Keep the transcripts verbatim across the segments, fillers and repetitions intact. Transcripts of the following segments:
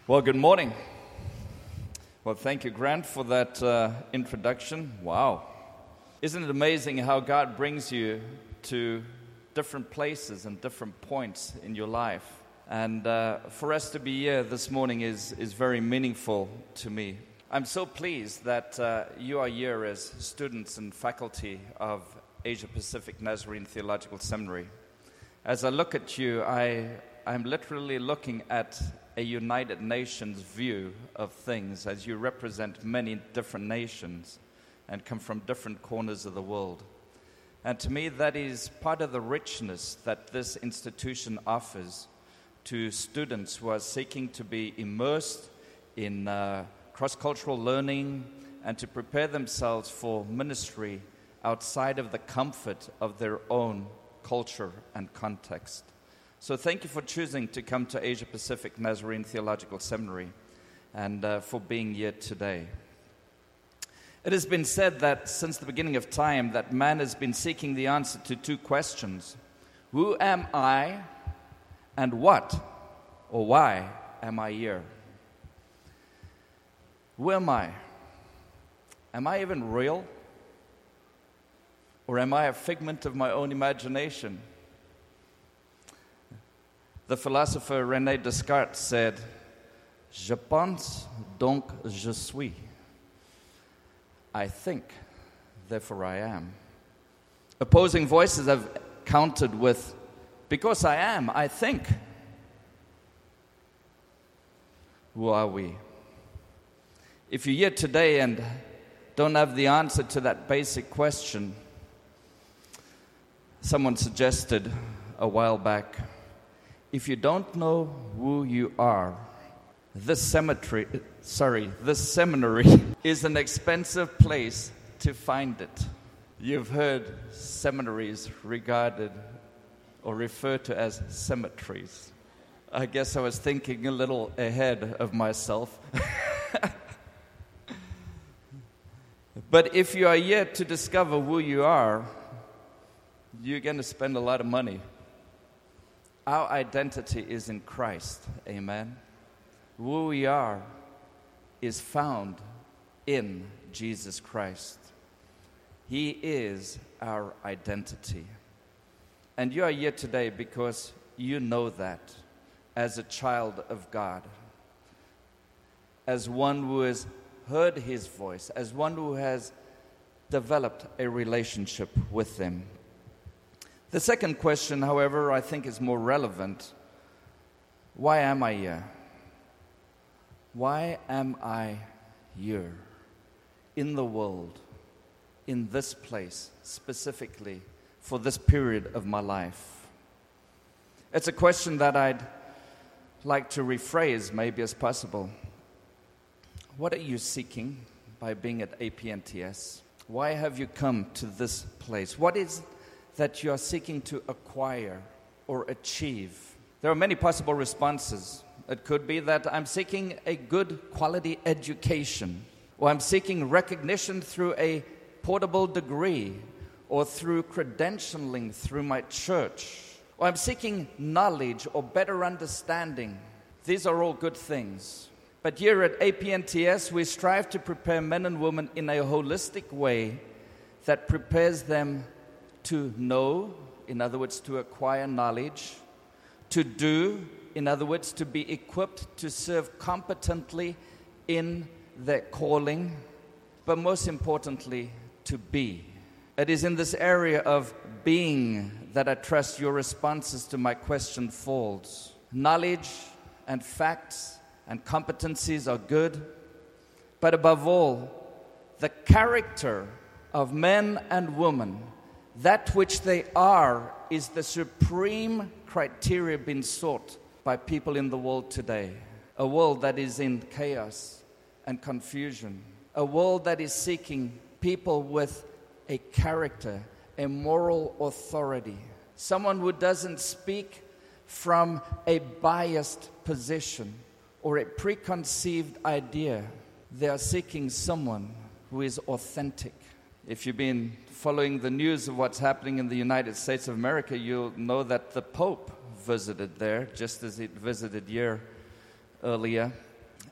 Well, good morning. Well, thank you, Grant, for that uh, introduction. Wow. Isn't it amazing how God brings you to different places and different points in your life? And uh, for us to be here this morning is, is very meaningful to me. I'm so pleased that uh, you are here as students and faculty of Asia Pacific Nazarene Theological Seminary. As I look at you, I, I'm literally looking at a United Nations view of things, as you represent many different nations and come from different corners of the world. And to me, that is part of the richness that this institution offers to students who are seeking to be immersed in uh, cross-cultural learning and to prepare themselves for ministry outside of the comfort of their own culture and context. So thank you for choosing to come to Asia Pacific Nazarene Theological Seminary and uh, for being here today. It has been said that since the beginning of time that man has been seeking the answer to two questions. Who am I and what or why am I here? Who am I? Am I even real? Or am I a figment of my own imagination? The philosopher René Descartes said, "Je pense, donc je suis." I think, therefore I am. Opposing voices have countered with, "Because I am, I think." Who are we? If you're here today and don't have the answer to that basic question, someone suggested a while back, if you don't know who you are, this cemetery, sorry, this seminary is an expensive place to find it. You've heard seminaries regarded or referred to as cemeteries. I guess I was thinking a little ahead of myself. But if you are yet to discover who you are, you're going to spend a lot of money. Our identity is in Christ, amen? Who we are is found in Jesus Christ. He is our identity. And you are here today because you know that as a child of God, as one who has heard His voice, as one who has developed a relationship with Him. The second question, however, I think is more relevant. Why am I here? Why am I here in the world, in this place, specifically for this period of my life? It's a question that I'd like to rephrase maybe as possible. What are you seeking by being at A P N T S? Why have you come to this place? What is that you are seeking to acquire or achieve? There are many possible responses. It could be that I'm seeking a good quality education, or I'm seeking recognition through a portable degree, or through credentialing through my church, or I'm seeking knowledge or better understanding. These are all good things. But here at A P N T S, we strive to prepare men and women in a holistic way that prepares them to know, in other words, to acquire knowledge, to do, in other words, to be equipped to serve competently in their calling, but most importantly, to be. It is in this area of being that I trust your responses to my question falls. Knowledge and facts and competencies are good, but above all, the character of men and women, that which they are, is the supreme criteria being sought by people in the world today. A world that is in chaos and confusion. A world that is seeking people with a character, a moral authority. Someone who doesn't speak from a biased position or a preconceived idea. They are seeking someone who is authentic. If you've been following the news of what's happening in the United States of America, you'll know that the Pope visited there, just as he visited here earlier.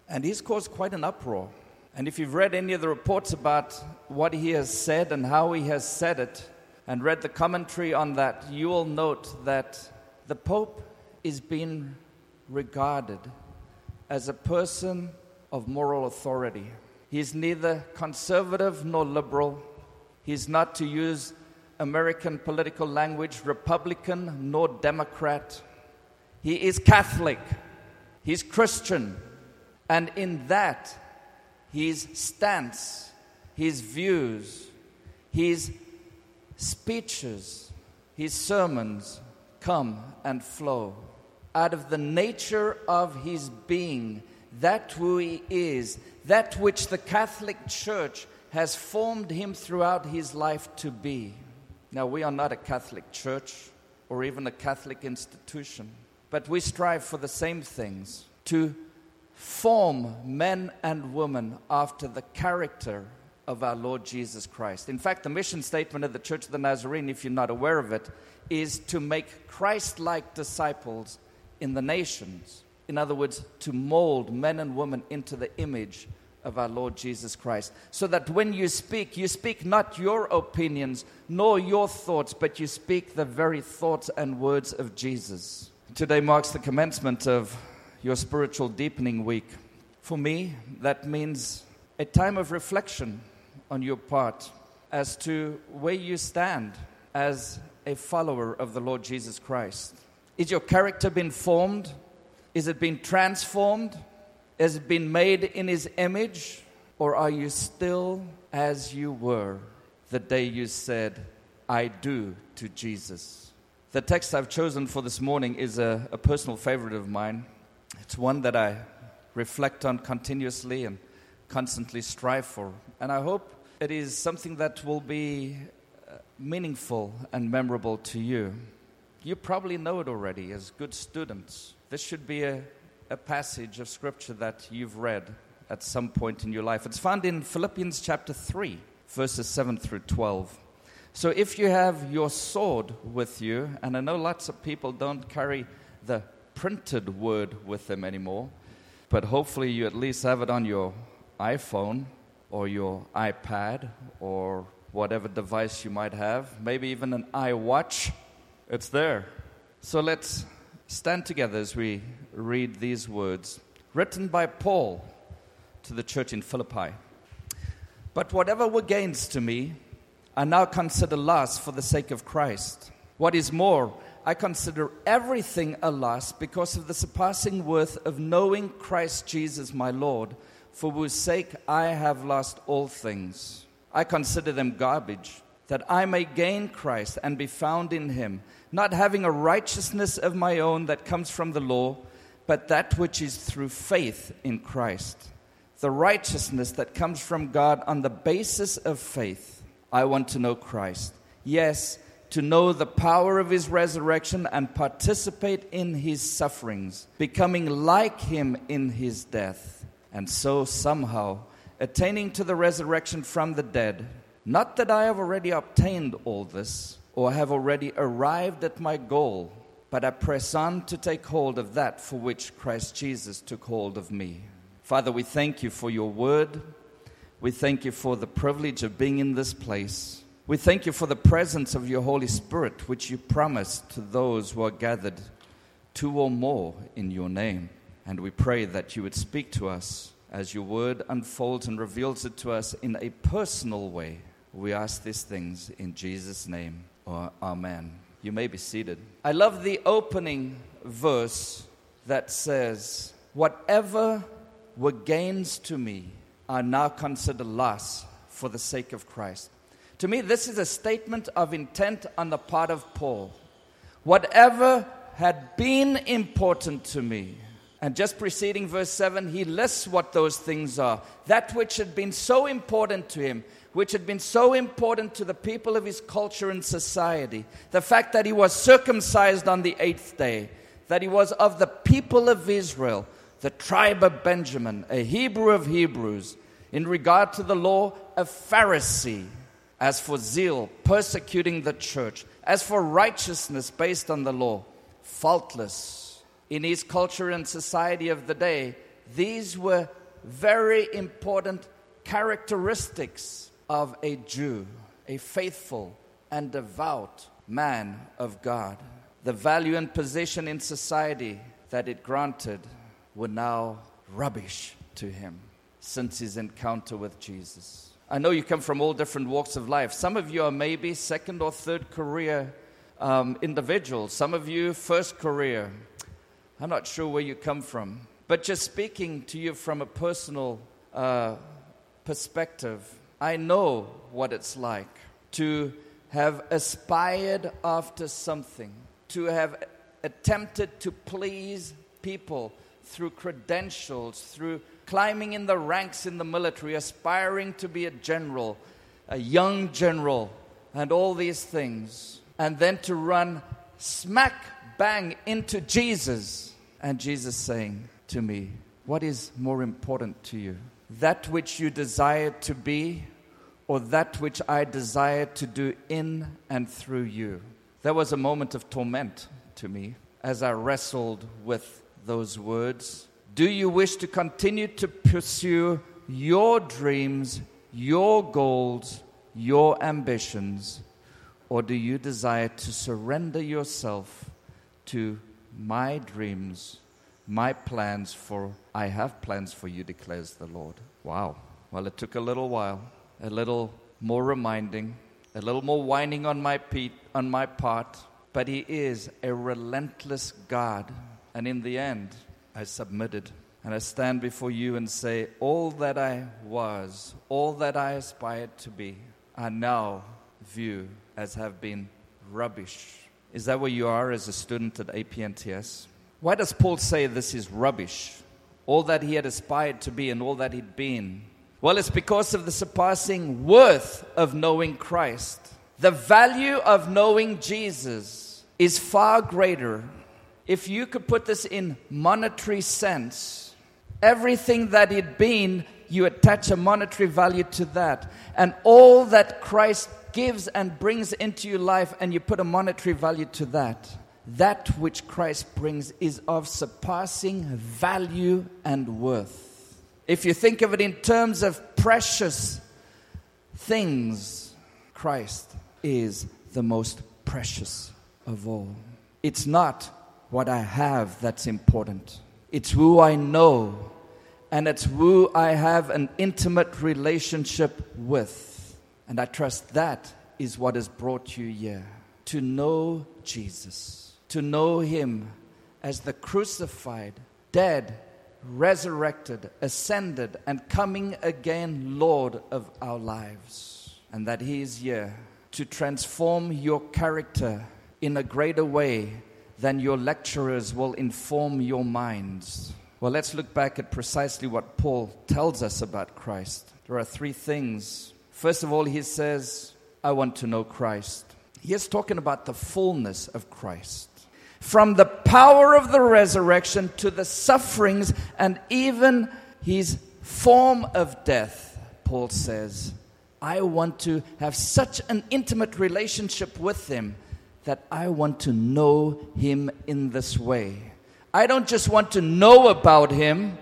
And he's caused quite an uproar. And if you've read any of the reports about what he has said and how he has said it, and read the commentary on that, you will note that the Pope is being regarded as a person of moral authority. He's neither conservative nor liberal. He's not, to use American political language, Republican nor Democrat. He is Catholic. He's Christian. And in that, his stance, his views, his speeches, his sermons come and flow out of the nature of his being, that who he is, that which the Catholic Church has formed him throughout his life to be. Now, we are not a Catholic Church or even a Catholic institution, but we strive for the same things, to form men and women after the character of our Lord Jesus Christ. In fact, the mission statement of the Church of the Nazarene, if you're not aware of it, is to make Christ-like disciples in the nations. In other words, to mold men and women into the image of our Lord Jesus Christ. So that when you speak, you speak not your opinions, nor your thoughts, but you speak the very thoughts and words of Jesus. Today marks the commencement of your spiritual deepening week. For me, that means a time of reflection on your part as to where you stand as a follower of the Lord Jesus Christ. Is your character been formed? Is it been transformed? Has it been made in his image? Or are you still as you were the day you said, I do, to Jesus? The text I've chosen for this morning is a, a personal favorite of mine. It's one that I reflect on continuously and constantly strive for. And I hope it is something that will be meaningful and memorable to you. You probably know it already as good students. This should be a, a passage of Scripture that you've read at some point in your life. It's found in Philippians chapter three, verses seven through twelve. So if you have your sword with you, and I know lots of people don't carry the printed word with them anymore, but hopefully you at least have it on your iPhone or your iPad or whatever device you might have, maybe even an iWatch. It's there. So let's stand together as we read these words, written by Paul to the church in Philippi. But whatever were gains to me, I now consider loss for the sake of Christ. What is more, I consider everything a loss because of the surpassing worth of knowing Christ Jesus my Lord, for whose sake I have lost all things. I consider them garbage, that I may gain Christ and be found in him, not having a righteousness of my own that comes from the law, but that which is through faith in Christ, the righteousness that comes from God on the basis of faith. I want to know Christ, yes, to know the power of his resurrection and participate in his sufferings, becoming like him in his death, and so somehow attaining to the resurrection from the dead. Not that I have already obtained all this, or have already arrived at my goal, but I press on to take hold of that for which Christ Jesus took hold of me. Father, we thank you for your word. We thank you for the privilege of being in this place. We thank you for the presence of your Holy Spirit, which you promised to those who are gathered, two or more in your name. And we pray that you would speak to us as your word unfolds and reveals it to us in a personal way. We ask these things in Jesus' name. Amen. You may be seated. I love the opening verse that says, whatever were gains to me are now considered loss for the sake of Christ. To me, this is a statement of intent on the part of Paul. Whatever had been important to me. And just preceding verse seven, he lists what those things are. That which had been so important to him, which had been so important to the people of his culture and society. The fact that he was circumcised on the eighth day, that he was of the people of Israel, the tribe of Benjamin, a Hebrew of Hebrews, in regard to the law, a Pharisee. As for zeal, persecuting the church. As for righteousness based on the law, faultless. In his culture and society of the day, these were very important characteristics of a Jew, a faithful and devout man of God. The value and position in society that it granted were now rubbish to him since his encounter with Jesus. I know you come from all different walks of life. Some of you are maybe second or third career um, individuals. Some of you first career. I'm not sure where you come from. But just speaking to you from a personal uh, perspective, I know what it's like to have aspired after something, to have attempted to please people through credentials, through climbing in the ranks in the military, aspiring to be a general, a young general, and all these things, and then to run smack bang into Jesus, and Jesus saying to me, what is more important to you? That which you desire to be, or that which I desire to do in and through you? There was a moment of torment to me as I wrestled with those words. Do you wish to continue to pursue your dreams, your goals, your ambitions, or do you desire to surrender yourself to my dreams, my plans, for I have plans for you, declares the Lord? Wow. Well, it took a little while, a little more reminding, a little more whining on my pe- on my part, but he is a relentless God. And in the end, I submitted. And I stand before you and say, all that I was, all that I aspired to be, I now view as have been rubbish. Is that where you are as a student at A P N T S? Why does Paul say this is rubbish? All that he had aspired to be and all that he'd been. Well, it's because of the surpassing worth of knowing Christ. The value of knowing Jesus is far greater. If you could put this in monetary sense, everything that he'd been, you attach a monetary value to that. And all that Christ gives and brings into your life, and you put a monetary value to that. That which Christ brings is of surpassing value and worth. If you think of it in terms of precious things, Christ is the most precious of all. It's not what I have that's important. It's who I know, and it's who I have an intimate relationship with. And I trust that is what has brought you here. To know Jesus. To know him as the crucified, dead, resurrected, ascended, and coming again Lord of our lives. And that he is here to transform your character in a greater way than your lecturers will inform your minds. Well, let's look back at precisely what Paul tells us about Christ. There are three things. First of all, he says, I want to know Christ. He is talking about the fullness of Christ. From the power of the resurrection to the sufferings and even his form of death, Paul says, I want to have such an intimate relationship with him that I want to know him in this way. I don't just want to know about him.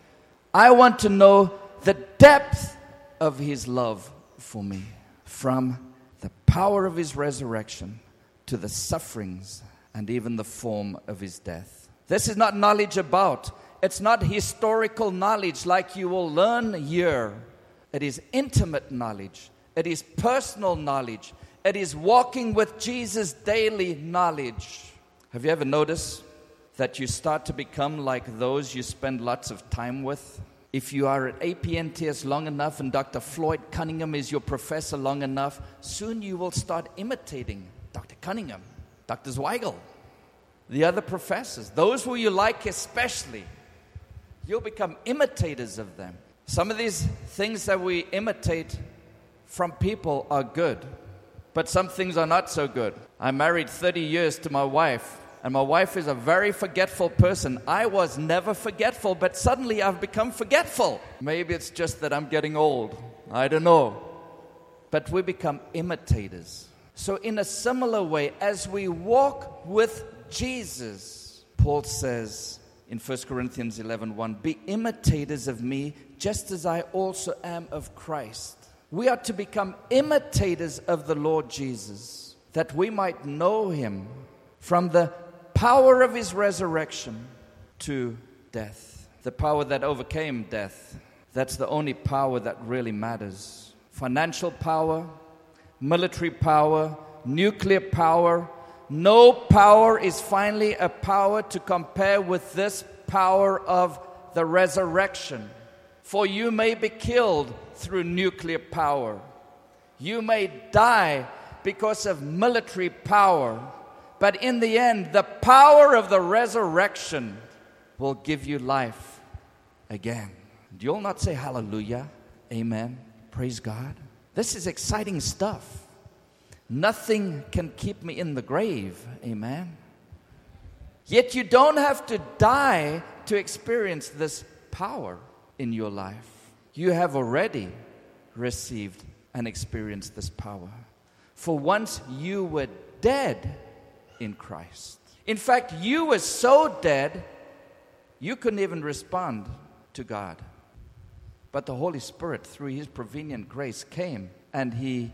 I want to know the depth of his love for me. From the power of his resurrection to the sufferings and even the form of his death. This is not knowledge about. It's not historical knowledge like you will learn here. It is intimate knowledge. It is personal knowledge. It is walking with Jesus daily knowledge. Have you ever noticed that you start to become like those you spend lots of time with? If you are at A P N T S long enough and Doctor Floyd Cunningham is your professor long enough, soon you will start imitating Doctor Cunningham, Doctor Zweigel, the other professors, those who you like especially. You'll become imitators of them. Some of these things that we imitate from people are good, but some things are not so good. I married thirty years to my wife, and my wife is a very forgetful person. I was never forgetful, but suddenly I've become forgetful. Maybe it's just that I'm getting old. I don't know. But we become imitators. So in a similar way, as we walk with Jesus, Paul says, in First Corinthians eleven one, be imitators of me, just as I also am of Christ. We are to become imitators of the Lord Jesus, that we might know him from the power of his resurrection to death. The power that overcame death. That's the only power that really matters. Financial power, military power, nuclear power. No power is finally a power to compare with this power of the resurrection. For you may be killed through nuclear power. You may die because of military power. But in the end, the power of the resurrection will give you life again. Do you all not say hallelujah? Amen. Praise God. This is exciting stuff. Nothing can keep me in the grave. Amen. Yet you don't have to die to experience this power in your life. You have already received and experienced this power. For once you were dead in Christ. In fact, you were so dead, you couldn't even respond to God. But the Holy Spirit, through his prevenient grace, came and he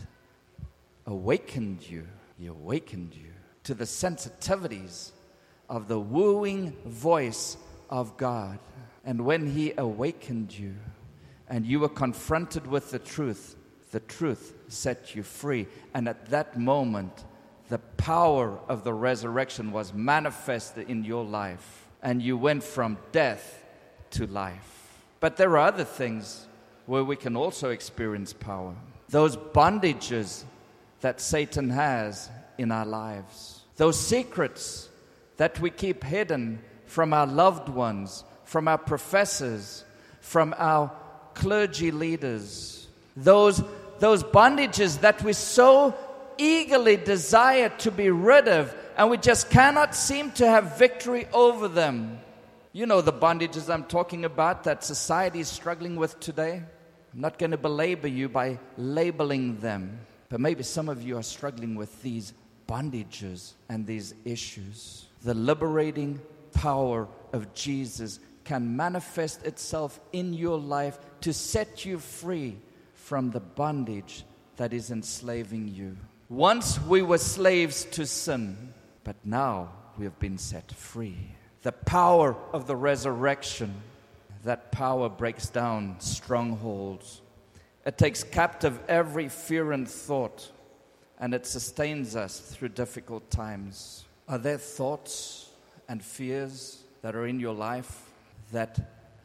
awakened you. He awakened you to the sensitivities of the wooing voice of God. And when he awakened you and you were confronted with the truth, the truth set you free. And at that moment, the power of the resurrection was manifested in your life. And you went from death to life. But there are other things where we can also experience power. Those bondages that Satan has in our lives. Those secrets that we keep hidden from our loved ones, from our professors, from our clergy leaders. Those, those bondages that we so eagerly desire to be rid of, and we just cannot seem to have victory over them. You know the bondages I'm talking about that society is struggling with today. I'm not going to belabor you by labeling them. But maybe some of you are struggling with these bondages and these issues. The liberating power of Jesus can manifest itself in your life to set you free from the bondage that is enslaving you. Once we were slaves to sin, but now we have been set free. The power of the resurrection, that power breaks down strongholds. It takes captive every fear and thought, and it sustains us through difficult times. Are there thoughts and fears that are in your life that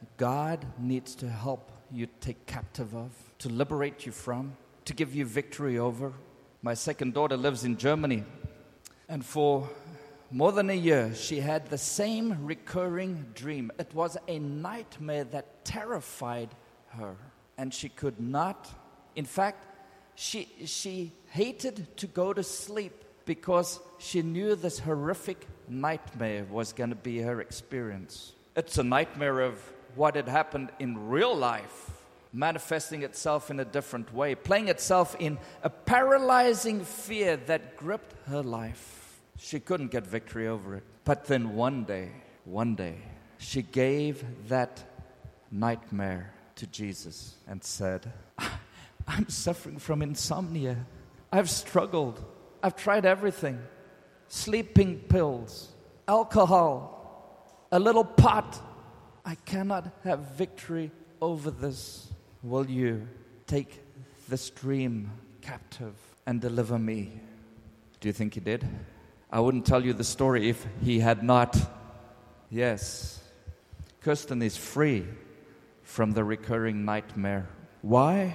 God needs to help you take captive of, to liberate you from, to give you victory over? My second daughter lives in Germany, and for more than a year, she had the same recurring dream. It was a nightmare that terrified her. And she could not, in fact, she, she hated to go to sleep because she knew this horrific nightmare was going to be her experience. It's a nightmare of what had happened in real life, manifesting itself in a different way, playing itself in a paralyzing fear that gripped her life. She couldn't get victory over it. But then one day, one day, she gave that nightmare to Jesus and said, I'm suffering from insomnia. I've struggled. I've tried everything. Sleeping pills, alcohol, a little pot. I cannot have victory over this. Will you take this dream captive and deliver me? Do you think he did? I wouldn't tell you the story if he had not. Yes, Kirsten is free from the recurring nightmare. Why?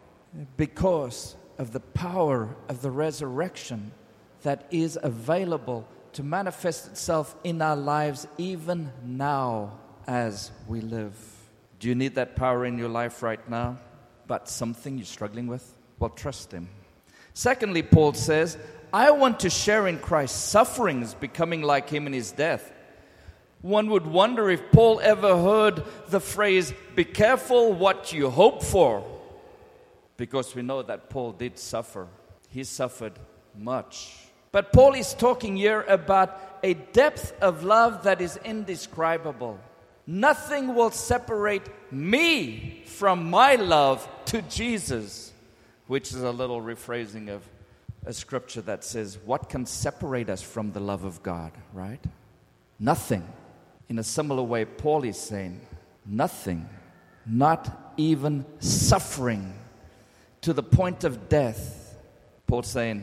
Because of the power of the resurrection that is available to manifest itself in our lives even now as we live. Do you need that power in your life right now? But something you're struggling with? Well, trust him. Secondly, Paul says, I want to share in Christ's sufferings, becoming like him in his death. One would wonder if Paul ever heard the phrase, be careful what you hope for. Because we know that Paul did suffer. He suffered much. But Paul is talking here about a depth of love that is indescribable. Nothing will separate me from my love to Jesus, which is a little rephrasing of a scripture that says, what can separate us from the love of God, right? Nothing. In a similar way, Paul is saying, nothing, not even suffering to the point of death. Paul's saying,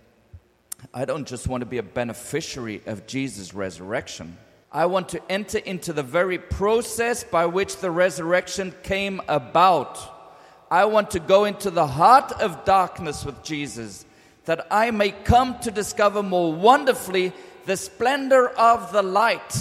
I don't just want to be a beneficiary of Jesus' resurrection. I want to enter into the very process by which the resurrection came about. I want to go into the heart of darkness with Jesus, that I may come to discover more wonderfully the splendor of the light.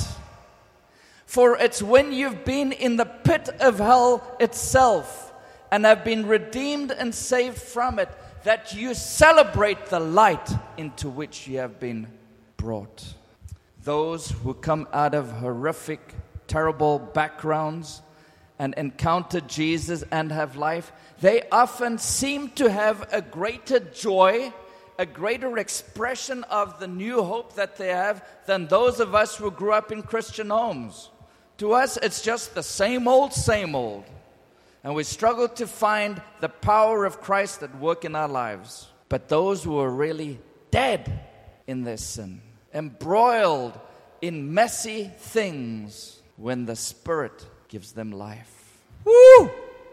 For it's when you've been in the pit of hell itself and have been redeemed and saved from it, that you celebrate the light into which you have been brought. Those who come out of horrific, terrible backgrounds and encounter Jesus and have life, they often seem to have a greater joy, a greater expression of the new hope that they have than those of us who grew up in Christian homes. To us, it's just the same old, same old. And we struggle to find the power of Christ at work in our lives. But those who are really dead in their sin, embroiled in messy things, when the Spirit gives them life. Woo!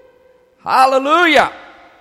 Hallelujah!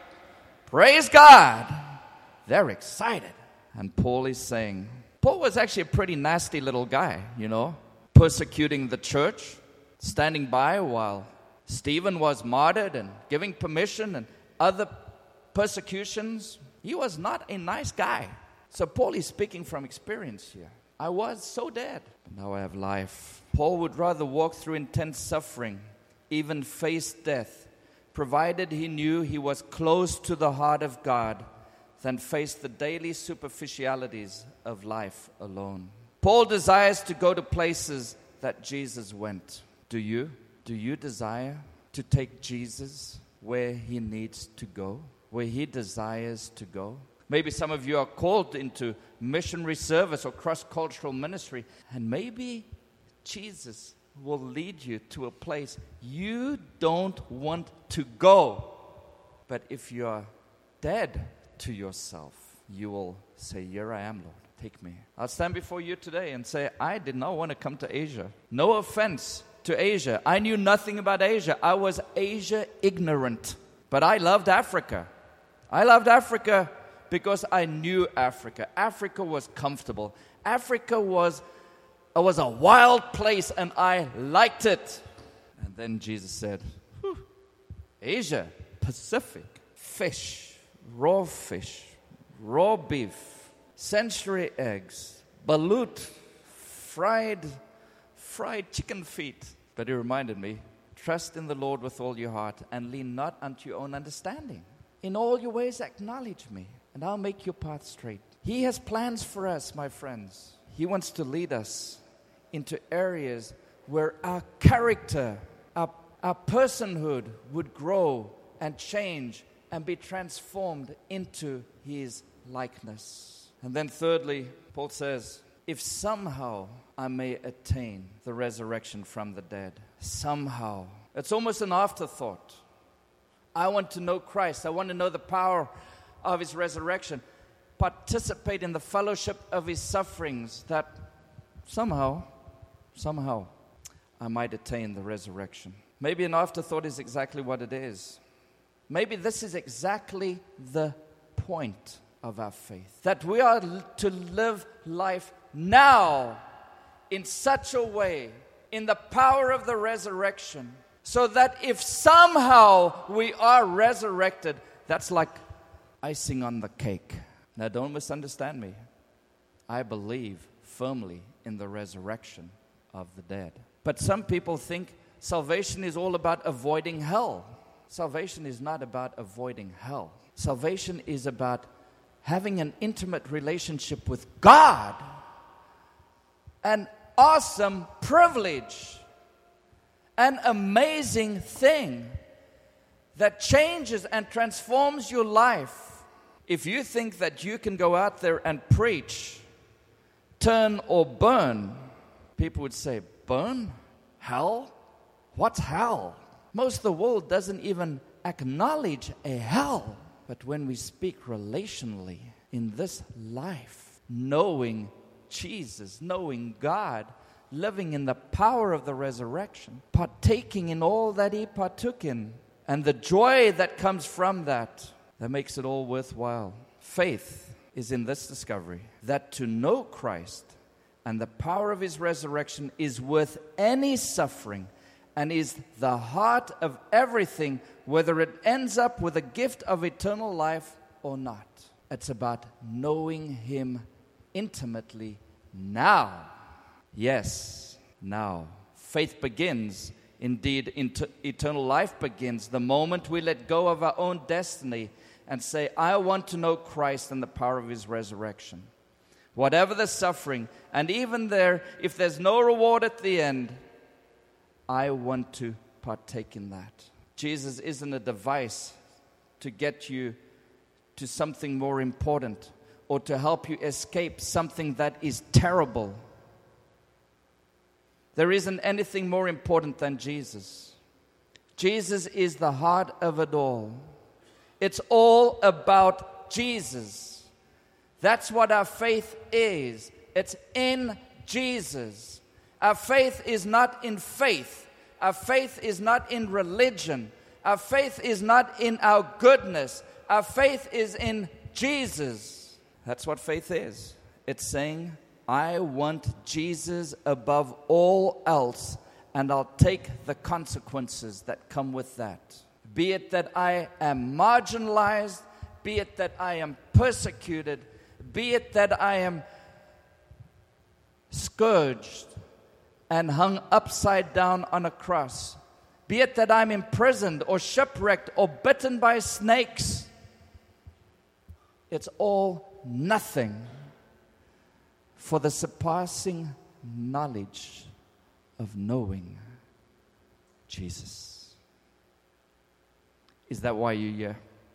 Praise God! They're excited. And Paul is saying, Paul was actually a pretty nasty little guy, you know, persecuting the church, standing by while Stephen was martyred and giving permission and other persecutions. He was not a nice guy. So Paul is speaking from experience here. I was so dead, but now I have life. Paul would rather walk through intense suffering, even face death, provided he knew he was close to the heart of God, than face the daily superficialities of life alone. Paul desires to go to places that Jesus went. Do you? Do you desire to take Jesus where he needs to go, where he desires to go? Maybe some of you are called into missionary service or cross-cultural ministry, and maybe Jesus will lead you to a place you don't want to go. But if you are dead to yourself, you will say, here I am, Lord. Take me. I'll stand before you today and say, I did not want to come to Asia. No offense to Asia. I knew nothing about Asia. I was Asia ignorant. But I loved Africa. I loved Africa because I knew Africa. Africa was comfortable. Africa was, uh, was a wild place, and I liked it. And then Jesus said, Asia, Pacific, fish, raw fish, raw beef, century eggs, balut, fried, fried chicken feet. But he reminded me, trust in the Lord with all your heart and lean not unto your own understanding. In all your ways acknowledge me, and I'll make your path straight. He has plans for us, my friends. He wants to lead us into areas where our character, our, our personhood would grow and change and be transformed into his likeness. And then thirdly, Paul says, if somehow I may attain the resurrection from the dead, somehow. It's almost an afterthought. I want to know Christ. I want to know the power of his resurrection. Participate in the fellowship of his sufferings, that somehow, somehow, I might attain the resurrection. Maybe an afterthought is exactly what it is. Maybe this is exactly the point of our faith. That we are to live life now in such a way, in the power of the resurrection, so that if somehow we are resurrected, that's like icing on the cake. Now, don't misunderstand me. I believe firmly in the resurrection of the dead. But some people think salvation is all about avoiding hell. Salvation is not about avoiding hell. Salvation is about having an intimate relationship with God. An awesome privilege. An amazing thing that changes and transforms your life. If you think that you can go out there and preach turn or burn, people would say, burn? Hell? What's hell? Most of the world doesn't even acknowledge a hell. But when we speak relationally in this life, knowing Jesus, knowing God, living in the power of the resurrection, partaking in all that He partook in, and the joy that comes from that, that makes it all worthwhile. Faith is in this discovery, that to know Christ and the power of His resurrection is worth any suffering and is the heart of everything, whether it ends up with a gift of eternal life or not. It's about knowing Him intimately now. Yes, now. Faith begins. Indeed, inter- eternal life begins the moment we let go of our own destiny and say, I want to know Christ and the power of His resurrection. Whatever the suffering, and even there, if there's no reward at the end, I want to partake in that. Jesus isn't a device to get you to something more important or to help you escape something that is terrible. There isn't anything more important than Jesus. Jesus is the heart of it all. It's all about Jesus. That's what our faith is. It's in Jesus. Our faith is not in faith. Our faith is not in religion. Our faith is not in our goodness. Our faith is in Jesus. That's what faith is. It's saying, I want Jesus above all else, and I'll take the consequences that come with that. Be it that I am marginalized, be it that I am persecuted, be it that I am scourged and hung upside down on a cross, be it that I'm imprisoned or shipwrecked or bitten by snakes. It's all nothing for the surpassing knowledge of knowing Jesus. Is that why you're here?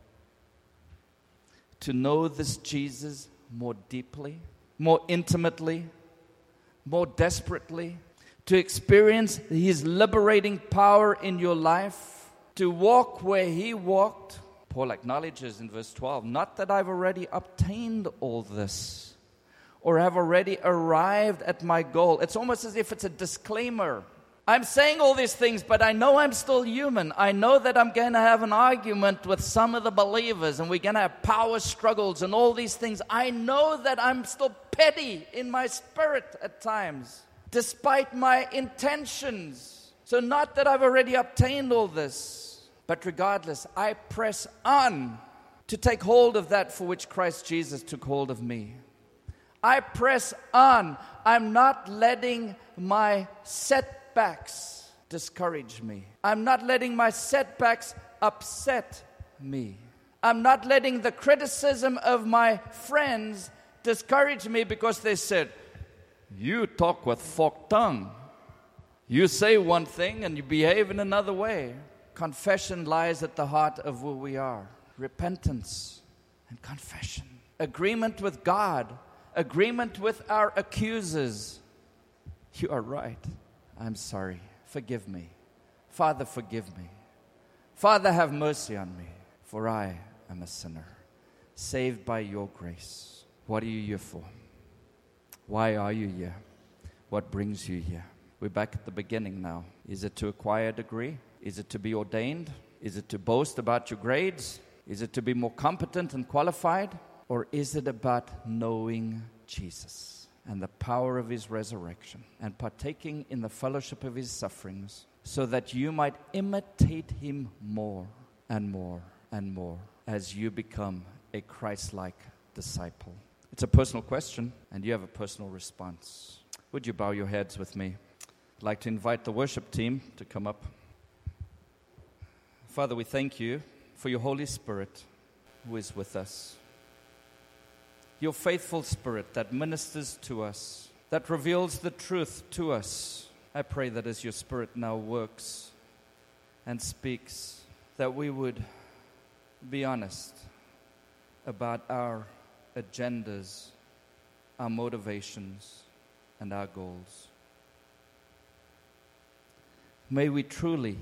To know this Jesus more deeply, more intimately, more desperately, to experience His liberating power in your life, to walk where He walked. Paul acknowledges in verse twelve, not that I've already obtained all this or have already arrived at my goal. It's almost as if it's a disclaimer. I'm saying all these things, but I know I'm still human. I know that I'm going to have an argument with some of the believers, and we're going to have power struggles and all these things. I know that I'm still petty in my spirit at times, despite my intentions. So not that I've already obtained all this, but regardless, I press on to take hold of that for which Christ Jesus took hold of me. I press on. I'm not letting my setbacks discourage me. I'm not letting my setbacks upset me. I'm not letting the criticism of my friends discourage me because they said, you talk with forked tongue. You say one thing and you behave in another way. Confession lies at the heart of who we are. Repentance and confession. Agreement with God. Agreement with our accusers. You are right. I'm sorry. Forgive me. Father, forgive me. Father, have mercy on me, for I am a sinner, saved by your grace. What are you here for? Why are you here? What brings you here? We're back at the beginning now. Is it to acquire a degree? Is it to be ordained? Is it to boast about your grades? Is it to be more competent and qualified? Or is it about knowing Jesus and the power of His resurrection and partaking in the fellowship of His sufferings so that you might imitate Him more and more and more as you become a Christ-like disciple? It's a personal question, and you have a personal response. Would you bow your heads with me? I'd like to invite the worship team to come up. Father, we thank you for your Holy Spirit who is with us. Your faithful Spirit that ministers to us, that reveals the truth to us. I pray that as your Spirit now works and speaks, that we would be honest about our agendas, our motivations, and our goals. May we truly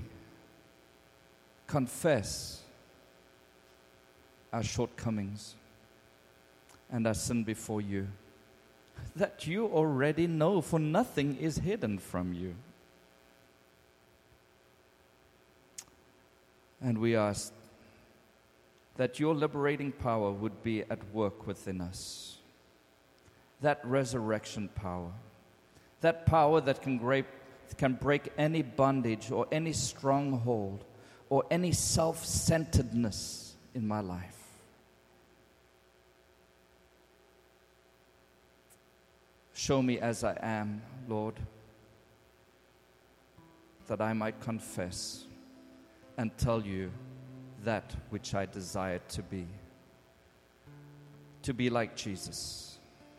confess our shortcomings and our sin before you, that you already know, for nothing is hidden from you. And we ask that your liberating power would be at work within us. That resurrection power, that power that can break, can break any bondage or any stronghold or any self-centeredness in my life. Show me as I am, Lord, that I might confess and tell you that which I desire to be, to be like Jesus.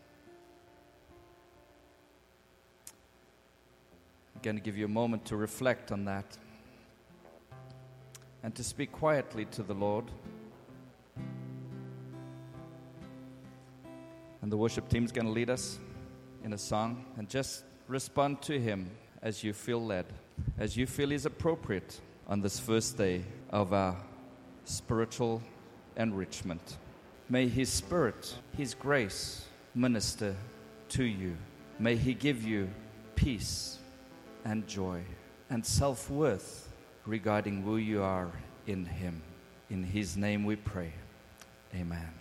I'm going to give you a moment to reflect on that and to speak quietly to the Lord. And the worship team is going to lead us in a song, and just respond to Him as you feel led, as you feel is appropriate on this first day of our spiritual enrichment. May His Spirit, His grace minister to you. May He give you peace and joy and self-worth regarding who you are in Him. In His name we pray. Amen.